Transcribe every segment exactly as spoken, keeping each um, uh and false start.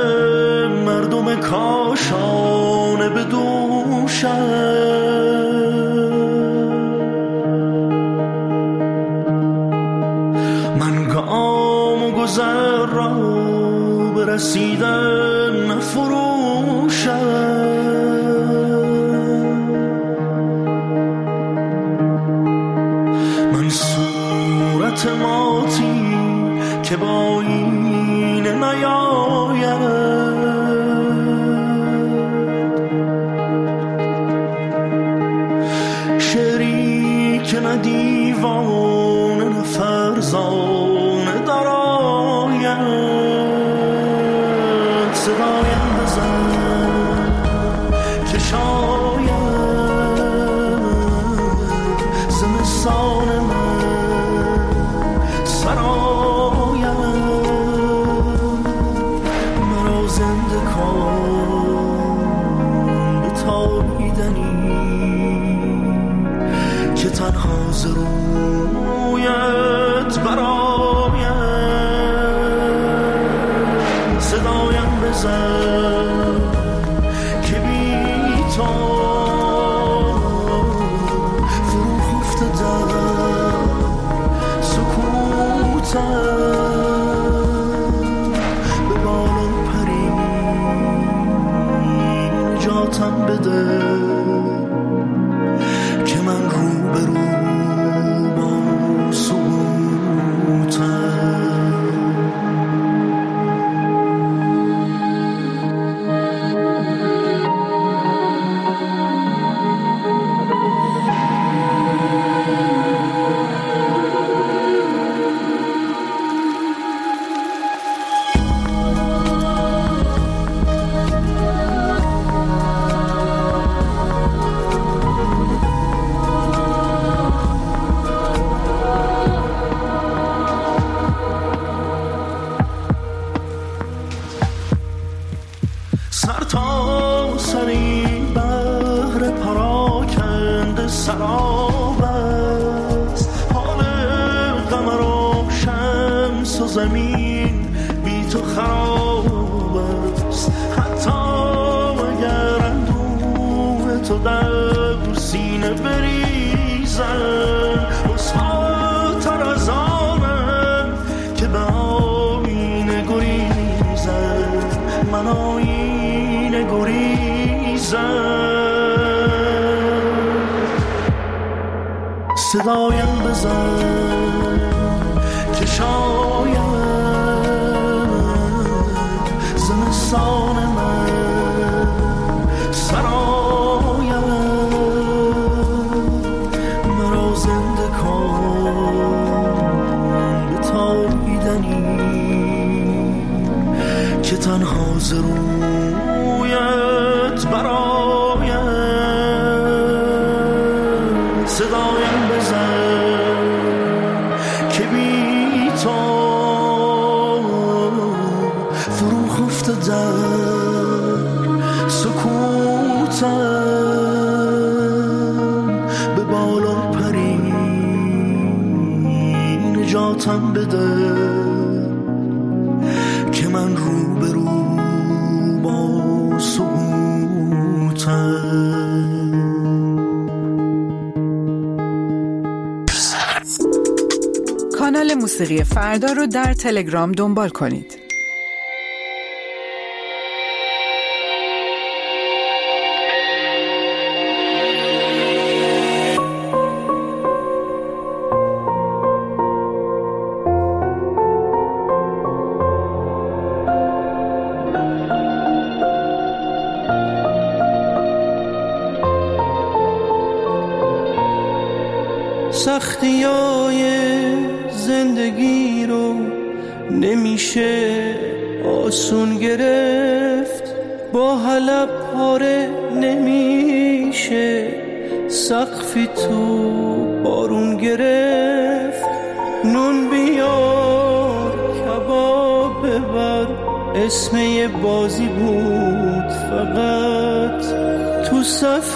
مردم کاشانه به دوشم. من گام و گذر را برسیدن نفروشم. من صورت ماتی که با این نیاید، شعری که نه دیوانه نه فرزانه درآید. صدایم بزن که شاید زمستان من سرایم. مرا زنده کن به تابیدنی که تنها ز رویت برایم. صدایم بزن که بی تو فرو خفته در سکوتم. به بالا پری نجاتم بده که من رو به رو با سکوتم. سر تا سری بحر پراکنده سراب است. حال قمر و شمس و زمین بی تو خراب است. حتی اگر اندوه تو در سینه بریزن، رسواتر از آنم که به آینه گریزن. من آینه گریزن. صدایم بزن که شاید زمستان من سرایم. مرا زنده کن به تابیدنی که تنها ز رویت برایم. صدایم بزن که بی تو فرو خفته در سکوتم. به بالا پری نجاتم بده که من رو به رو با سکوتم. کانال موسیقی فردا رو در تلگرام دنبال کنید. سختیای زندگی رو نمیشه آسون گرفت. با حلب پاره نمیشه سقفی تو بارون گرفت. نون بیار کباب ببر اسم یه بازی بود فقط. تو صف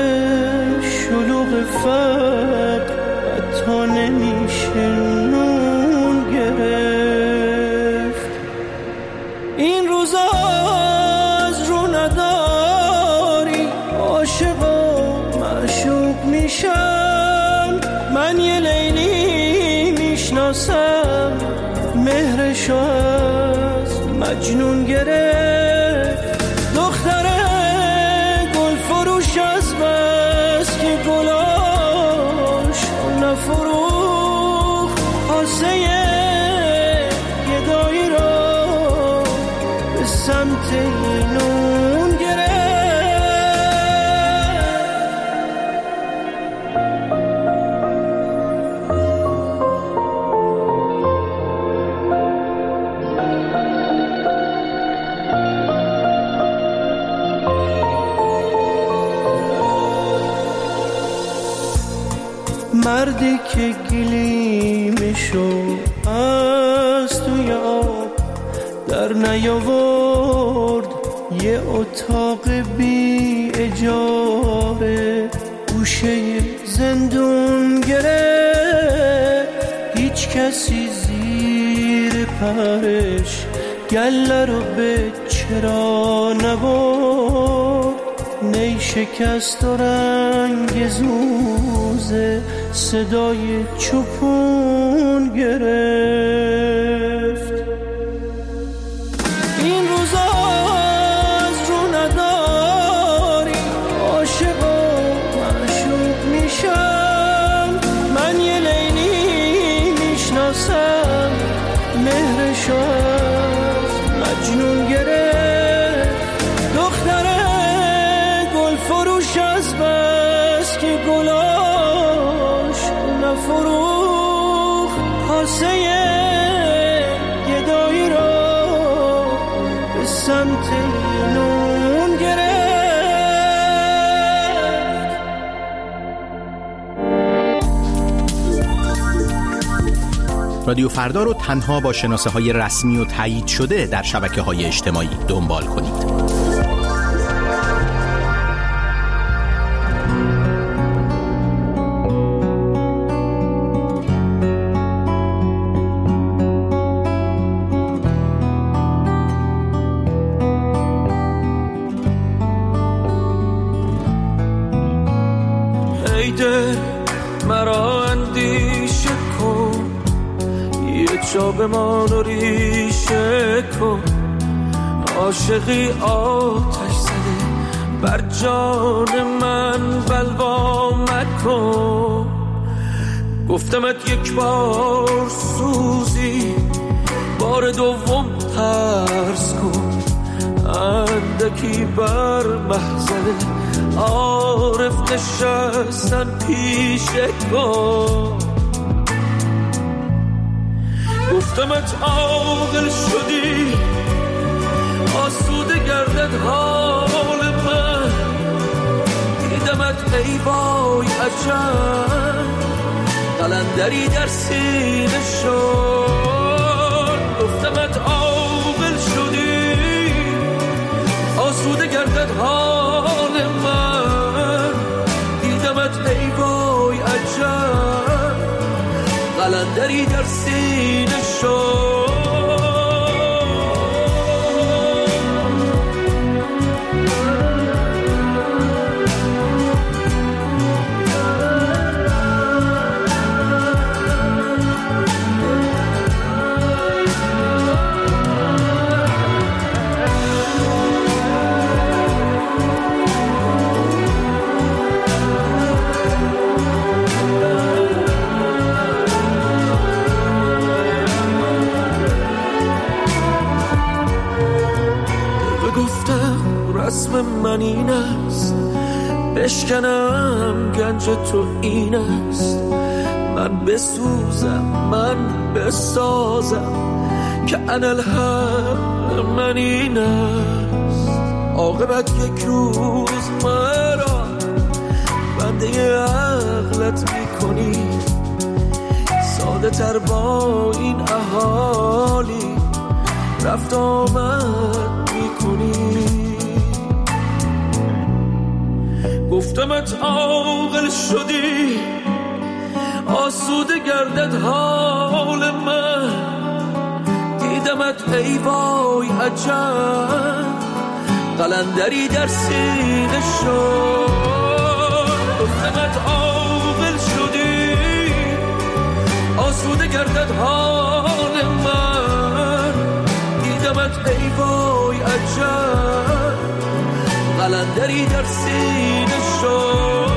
شلوغ فقر حتی نمیشه نون گرفت. این روزا از رو نداری، عاشق و معشوق میشم. من یه لیلی میشناسم، مهرشو از مجنون گرفت. دختره گل فروش از بس که گلاش نفروخ، آسه گدایی را به سمت نون گرفت. مردی که گلیمشو از توی آب در نیاورد، یه اتاق بی اجاره گوشه زندون گرفت. هیچ کسی زیر پرش گله رو به چرا نبرد. نی شکست و رنگ زوزه صدای چوپون گرفت. این روزا از رو نداری، عاشق و معشوق میشم. من یه لیلی میشناسم، مهرشو از مجنون گرفت. دختره گل فروش از بس که گلاش نفروخ، کاسه گدایی را به سمت نون گرفت. رادیو فردا رو تنها با شناسه های رسمی و تایید شده در شبکه های اجتماعی دنبال کنید. مرا اندیشه کن، یه جا به من و ریشه کن. عاشقی آتش زده بر جان من، بلوا مکن. گفتمت یک بار سوزی، بار دوم ترس کن. اندکی بر محضر عارف نشستن پیشه کن. گفتمت عاقل شدی، آسوده گردد حال من. دیدمت ای وای عجب، قلندری در سینه شد. گفتمت عاقل شدی، آسوده گردد حال من. دیدمت ای وای عجب، قلندری در سینه شد. رسم من این است، بشکنم گنج تو این است. من بسوزم، من بسازم، که انالحق من این است. عاقبت یک روز مرا بنده عقلت میکنی. ساده تر با این اهالی رفت آمد میکنی. گفتمت عاقل شدی، آسوده گردد حال من. دیدمت دیدمت ای وای عجب، قلندری در سینه شد. گفتمت عاقل شدی آسوده گردد حال من، دیدمت ای وای عجب، قلندری در سینه شد.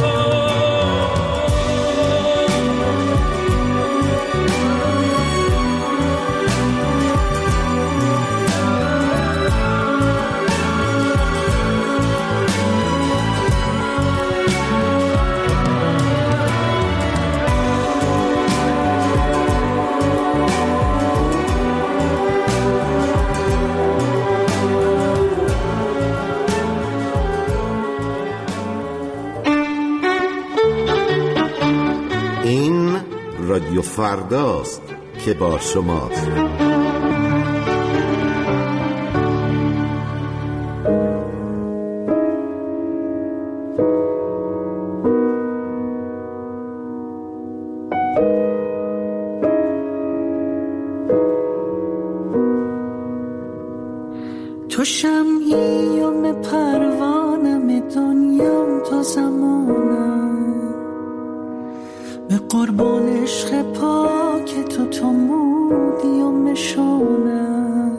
رادیو فرداست که با شماست. تو شمعیم پروانم دنیام، تو زمانم به قربان عشق پاک تو، تو مودی و مشونم.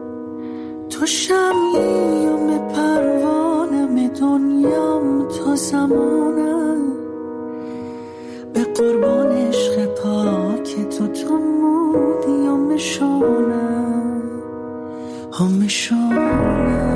تو شمعیم پروانم دنیام، تو زمانم به قربان عشق پاک تو، تو مودی و مشونم و مشونم.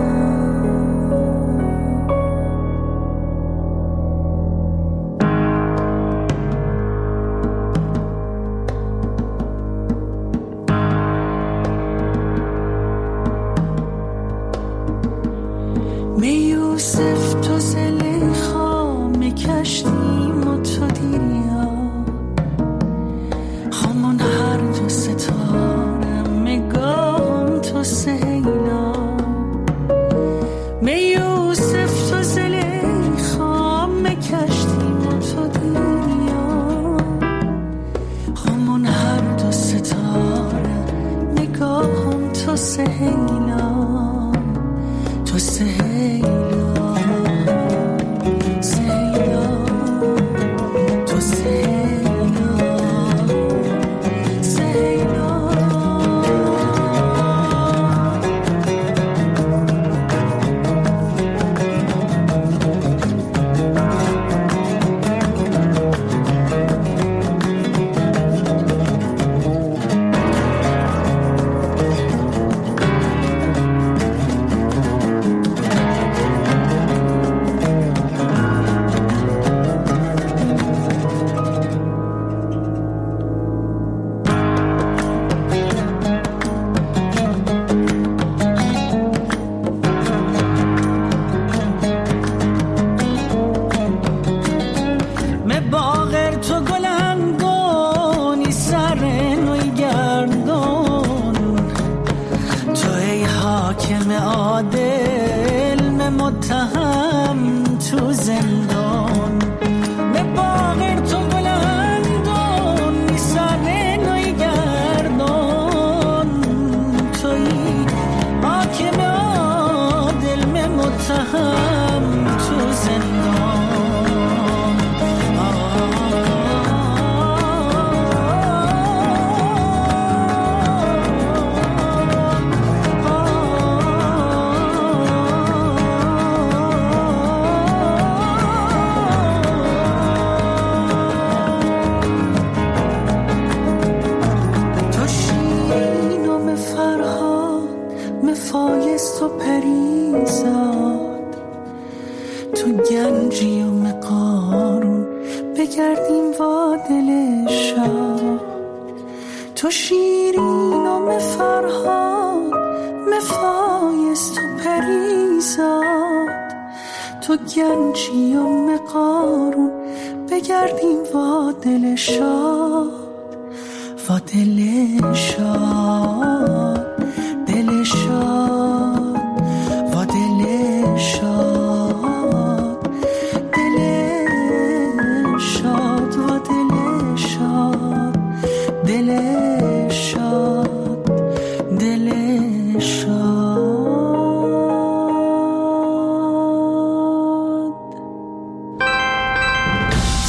دل شاد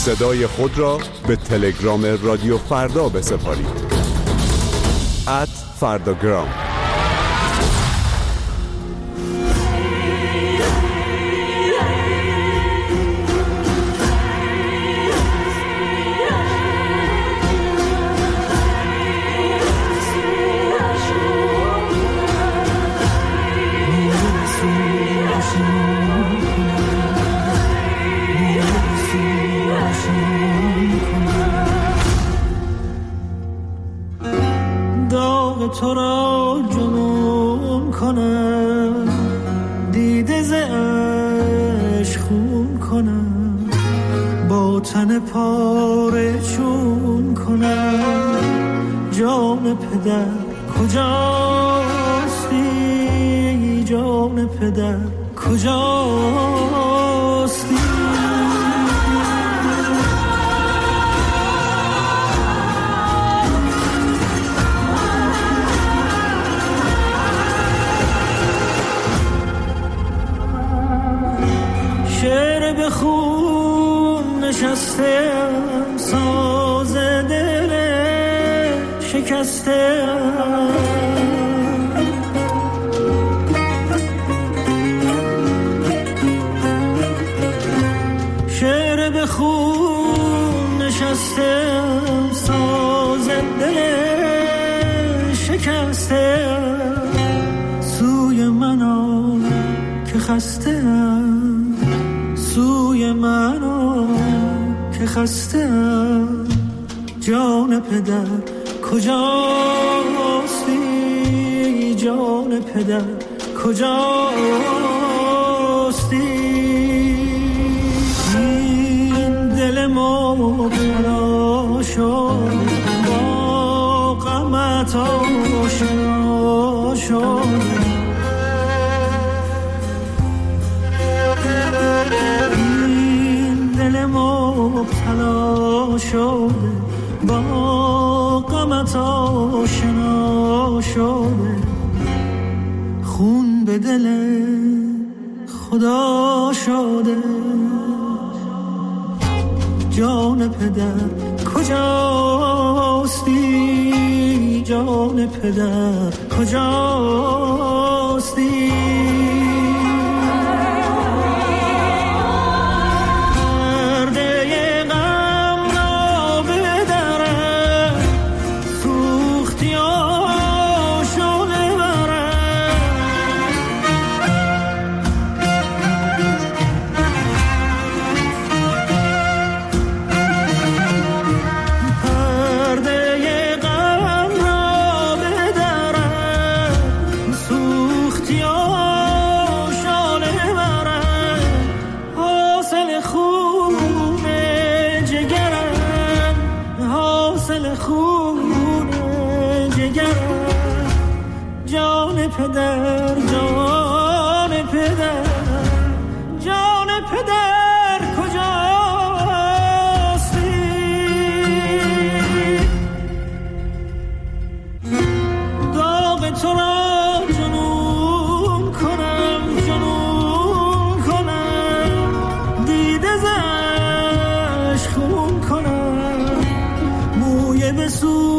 صدای خود را به تلگرام رادیو فردا بسپارید. ات فرداگرام. تو را جنون کنم، دیده ز عشق خون کنم، با تن پاره چون کنم. جان پدر کجاستی؟ جان پدر کجاستی؟ شعر به خون نشستم، ساز دل شکستم. شعر به خون نشستم، ساز دل شکستم. سوی من آ که خستم، سوی من آ که خستم. جان پدر کجاستی؟ جان پدر کجاستی؟ این دل مبتلا شد، با غمت آشنا شد. مبتلا شده، با غمت آشنا شده. خون به دل خدا شده. جان پدر کجاستی؟ جان پدر کجاستی؟ پدر، جان پدر، جان پدر کجاستی؟ داغ تو را جنون کنم، جنون کنم، دیده ز عشق خون کنم، موی به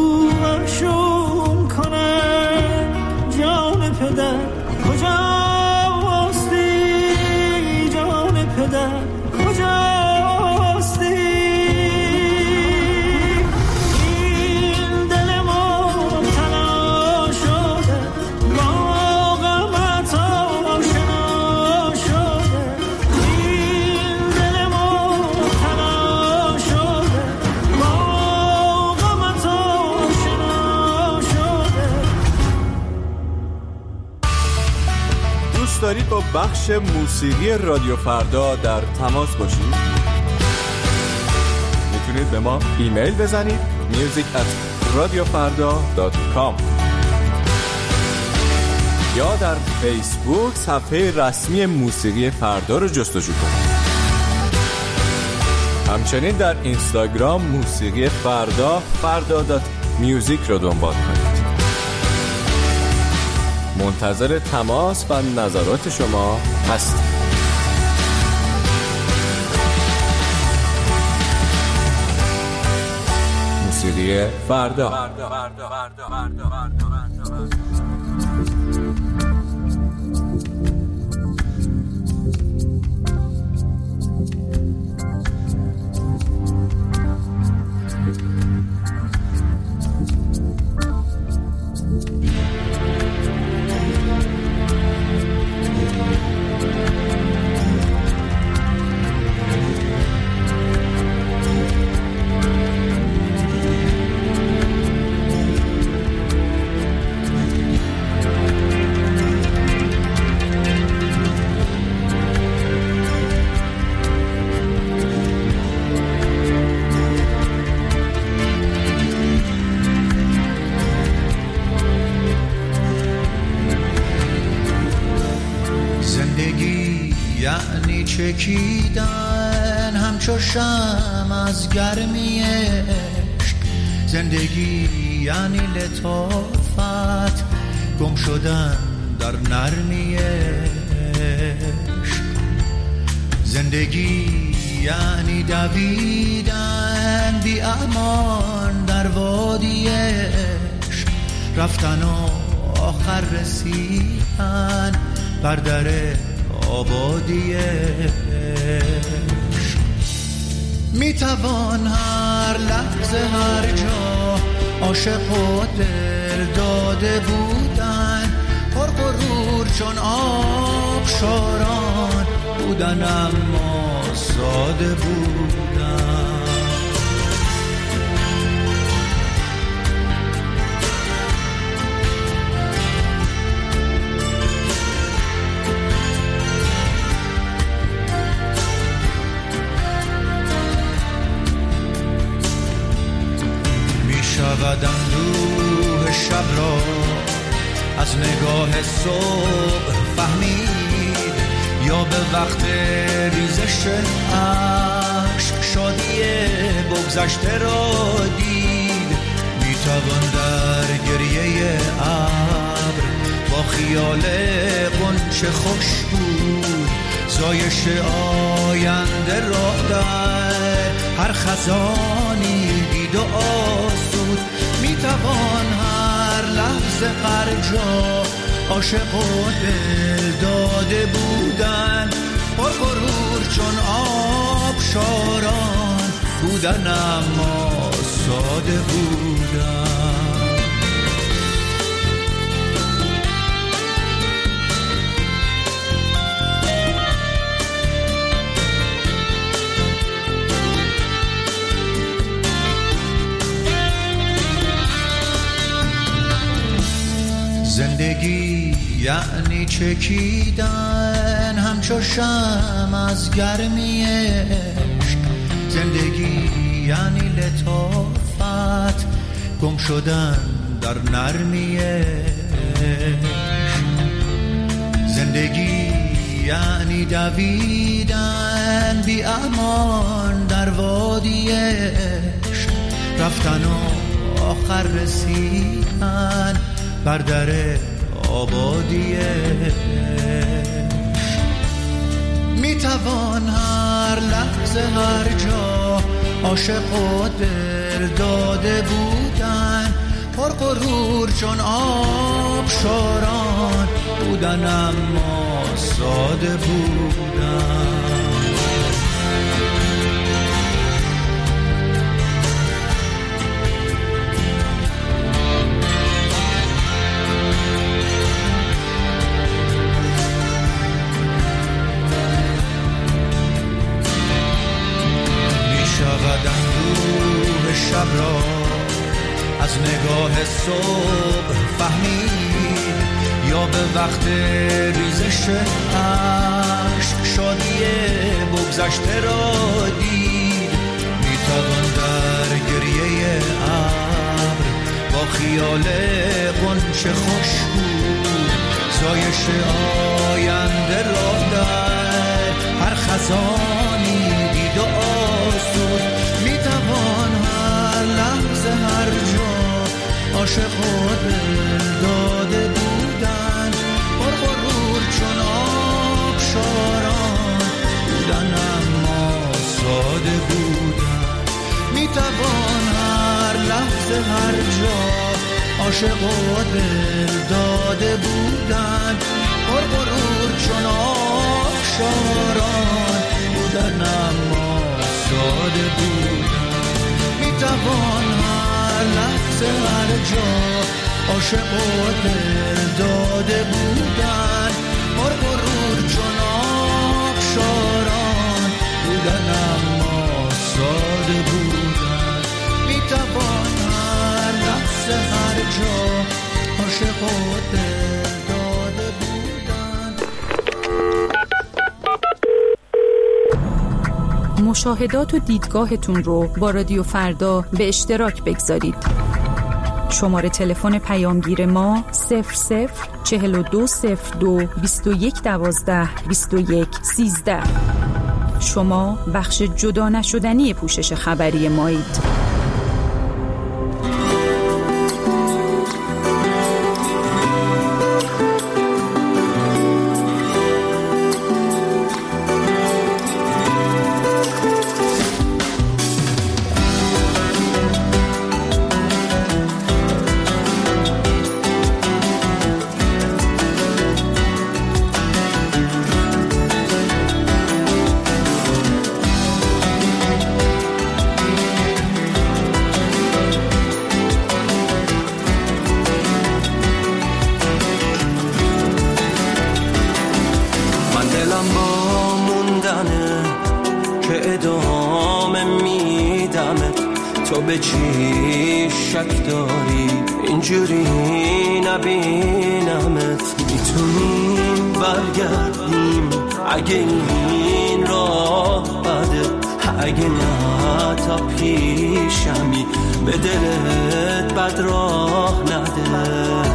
سوشون کنم. جان پدر کجاستی؟ جان پدر کجاستی؟ این دل مبتلا شده، با غمت آشنا شده. این دل مبتلا شده، با غمت آشنا شده. دوست دارید با بخش موسیقی رادیو فردا در تماس باشید؟ میتونید به ما ایمیل بزنید میوزیک ات رادیو فردا دات کام یا در فیسبوک صفحه رسمی موسیقی فردا رو جستجو کنید. همچنین در اینستاگرام موسیقی فردا فردا دات میوزیک رو دنبال کنید. منتظر تماس و نظرات شما هستیم. موسیقی فردا. چکیدن همچو شمع از گرمی عشق، زندگی یعنی لطافت، گم شدن در نرمی عشق. زندگی یعنی دویدن بی امان در وادی عشق، رفتن و آخر رسیدن بر در آبادی عشق. میتوان هر لحظه هر جا عاشق و دل داده بودن، پر غرور چون آبشاران بودن اما ساده بودن. شود اندوه شب را از نگاه صبح فهمید، یا به وقت ریزش اشک شادی بگذشته را دید. میتوان در گریه ابر با خیال غنچه خوش بود، زایش آینده را در هر خزانی دید و آسود. میتوان هر لحظه هر جا عاشق و دل داده بودن، پر غرور چون آبشاران بودن اما ساده بودن. زندگی یعنی چکیدن همچو شمع از گرمی عشق، زندگی یعنی لطافت، گم شدن در نرمی عشق. زندگی یعنی دویدن بی امان در وادی عشق، رفتن و آخر رسیدن بر در آبادی عشق. میتوان هر لحظه هر جا عاشق و دل داده بودن، پر غرور چون آبشاران بودن اما ساده بودن. شب را از نگاه صبح فهمید، یا به وقت ریزش اشک شادی بگذشته را دید. میتوان در گریه ابر با خیال غنچه خوش بود، زایش آینده را در هر خزانی دید و آسود. میتوان هر لحظه هر جا عاشق و دل داده بودن، پر غرور چون آبشاران بودن اما ساده بودن. میتوان هر جا عاشق و دل داده بودن، پر غرور چون آبشاران بودن اما ساده بودن. میتوان هر لحظه هر جا عاشق و دل داده بودن، پر غرور چون آبشاران بودن اما ساده بودن. میتوان هر لحظه هر جا عاشق و دل داده بودن. مشاهدات و دیدگاهتون رو با رادیو فردا به اشتراک بگذارید. شماره تلفن پیامگیر ما صفر صفر چهل و دو صفر دو بیست و یک دوازده بیست و یک سیزده. شما بخش جدا نشدنی پوشش خبری مایید. تو به چی شک داری اینجوری نبینمت؟ میتونیم برگردیم اگه این راه بده، اگه نه تا پیشمی به دلت بد راه نده.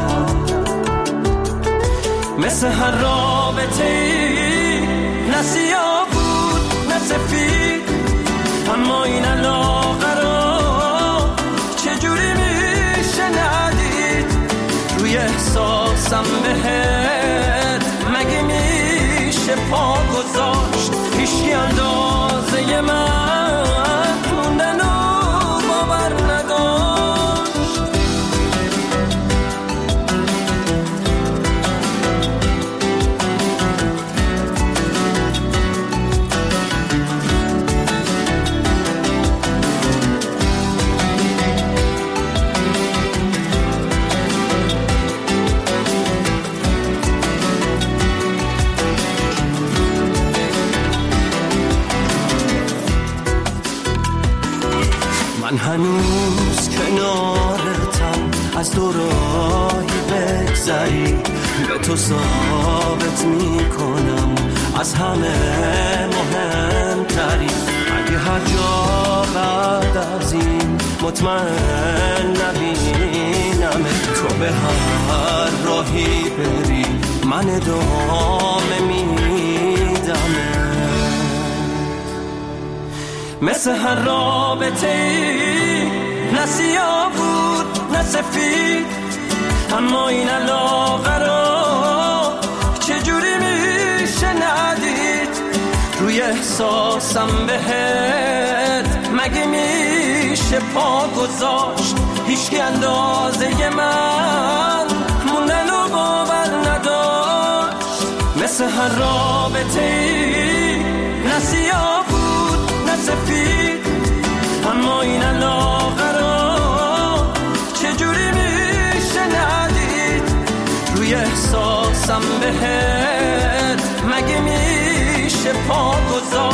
مثل هر رابطه ای نه سیاه بود نه سفید، اما این علاقه را چجوری میشه ندید؟ روی احساسم بهت مگه میشه پا گذاشت؟ هیچی اندازه من موندن و باور نداشت. من هنوز کنارتم، از دو راهی بگذری به تو ثابت میکنم از همه مهمتری. اگه هر جا بعد از این مطمئن نبینم، تو به هر راهی بری من ادامه میدم. مثل هر رابطه ای نه سیاه بود نه سفید، اما این علاقه را چجوری میشه ندید؟ روی احساسم بهت مگه میشه پا گذاشت؟ هیچکی اندازه من موندن و باور نداشت. مثل هر رابطه ای نه سیاه سفید، اما این علاقه را چجوری میشه ندید؟ روی احساسم بهت مگه میشه پا گذاشت؟